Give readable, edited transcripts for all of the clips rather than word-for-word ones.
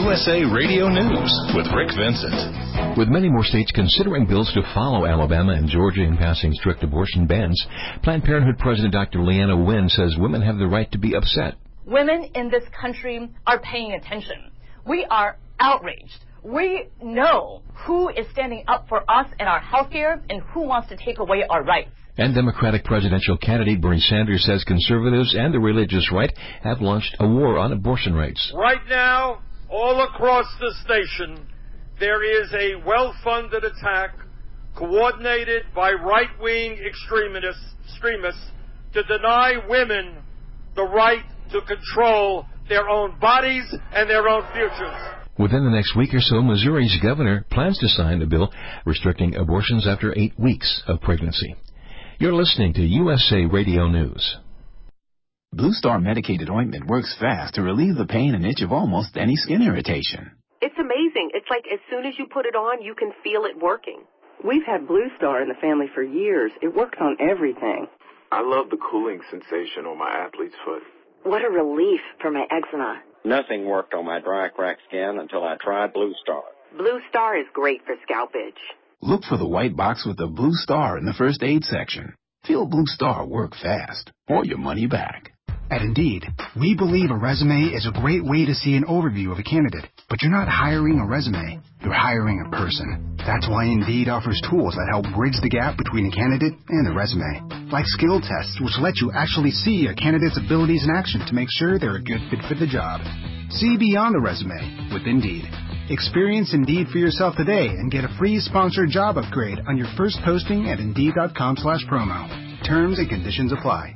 USA Radio News with Rick Vincent. With many more states considering bills to follow Alabama and Georgia in passing strict abortion bans, Planned Parenthood President Dr. Leanna Wen says women have the right to be upset. Women in this country are paying attention. We are outraged. We know who is standing up for us and our health care and who wants to take away our rights. And Democratic presidential candidate Bernie Sanders says conservatives and the religious right have launched a war on abortion rights. Right now, all across the station, there is a well-funded attack coordinated by right-wing extremists to deny women the right to control their own bodies and their own futures. Within the next week or so, Missouri's governor plans to sign a bill restricting abortions after 8 weeks of pregnancy. You're listening to USA Radio News. Blue Star medicated ointment works fast to relieve the pain and itch of almost any skin irritation. It's amazing. It's like as soon as you put it on, you can feel it working. We've had Blue Star in the family for years. It works on everything. I love the cooling sensation on my athlete's foot. What a relief for my eczema. Nothing worked on my dry, cracked skin until I tried Blue Star. Blue Star is great for scalp itch. Look for the white box with the Blue Star in the first aid section. Feel Blue Star work fast, or your money back. At Indeed, we believe a resume is a great way to see an overview of a candidate. But you're not hiring a resume, you're hiring a person. That's why Indeed offers tools that help bridge the gap between a candidate and the resume. Like skill tests, which let you actually see a candidate's abilities in action to make sure they're a good fit for the job. See beyond the resume with Indeed. Experience Indeed for yourself today and get a free sponsored job upgrade on your first posting at Indeed.com/promo. Terms and conditions apply.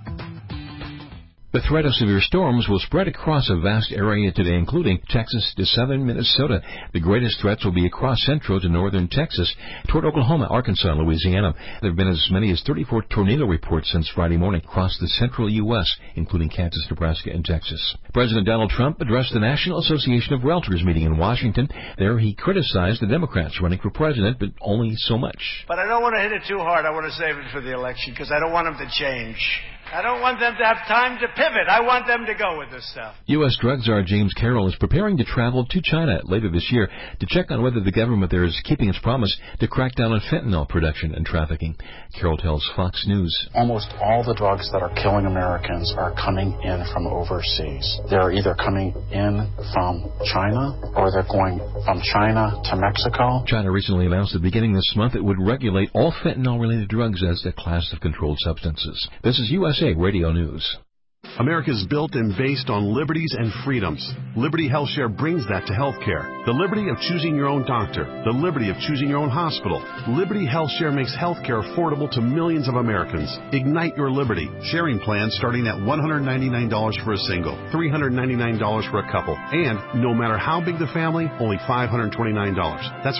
The threat of severe storms will spread across a vast area today, including Texas to southern Minnesota. The greatest threats will be across central to northern Texas, toward Oklahoma, Arkansas, and Louisiana. There have been as many as 34 tornado reports since Friday morning across the central U.S., including Kansas, Nebraska, and Texas. President Donald Trump addressed the National Association of Realtors meeting in Washington. There he criticized the Democrats running for president, but only so much. But I don't want to hit it too hard. I want to save it for the election because I don't want them to change. I don't want them to have time to pivot. I want them to go with this stuff. U.S. Drug Czar James Carroll is preparing to travel to China later this year to check on whether the government there is keeping its promise to crack down on fentanyl production and trafficking. Carroll tells Fox News. Almost all the drugs that are killing Americans are coming in from overseas. They're either coming in from China or they're going from China to Mexico. China recently announced that beginning this month it would regulate all fentanyl-related drugs as a class of controlled substances. This is USA Radio News. America's built and based on liberties and freedoms. Liberty HealthShare brings that to healthcare. The liberty of choosing your own doctor. The liberty of choosing your own hospital. Liberty HealthShare makes healthcare affordable to millions of Americans. Ignite your liberty. Sharing plans starting at $199 for a single, $399 for a couple, and no matter how big the family, only $529. That's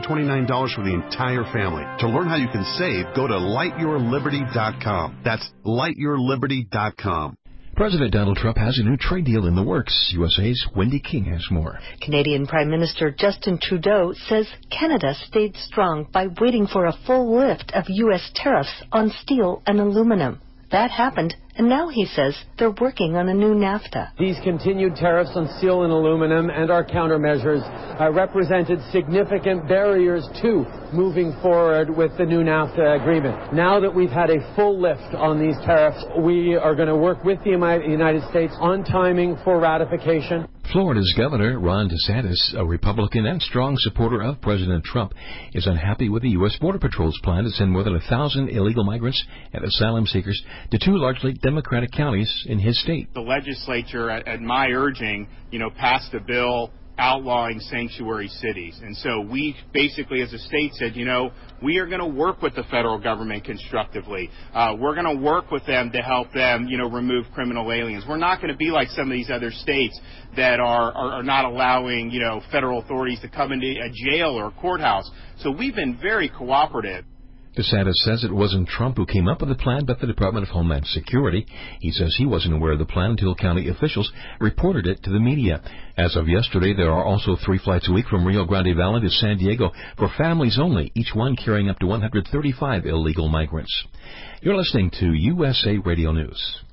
$529 for the entire family. To learn how you can save, go to lightyourliberty.com. That's lightyourliberty.com. President Donald Trump has a new trade deal in the works. USA's Wendy King has more. Canadian Prime Minister Justin Trudeau says Canada stayed strong by waiting for a full lift of U.S. tariffs on steel and aluminum. That happened, and now he says they're working on a new NAFTA. These continued tariffs on steel and aluminum and our countermeasures represented significant barriers to moving forward with the new NAFTA agreement. Now that we've had a full lift on these tariffs, we are going to work with the United States on timing for ratification. Florida's Governor Ron DeSantis, a Republican and strong supporter of President Trump, is unhappy with the U.S. Border Patrol's plan to send more than 1,000 illegal migrants and asylum seekers to two largely Democratic counties in his state. The legislature, at my urging, passed a bill outlawing sanctuary cities. And so we basically, as a state, said, we are going to work with the federal government constructively. We're going to work with them to help them, remove criminal aliens. We're not going to be like some of these other states that are not allowing, federal authorities to come into a jail or a courthouse. So we've been very cooperative. DeSantis says it wasn't Trump who came up with the plan, but the Department of Homeland Security. He says he wasn't aware of the plan until county officials reported it to the media. As of yesterday, there are also 3 flights a week from Rio Grande Valley to San Diego for families only, each one carrying up to 135 illegal migrants. You're listening to USA Radio News.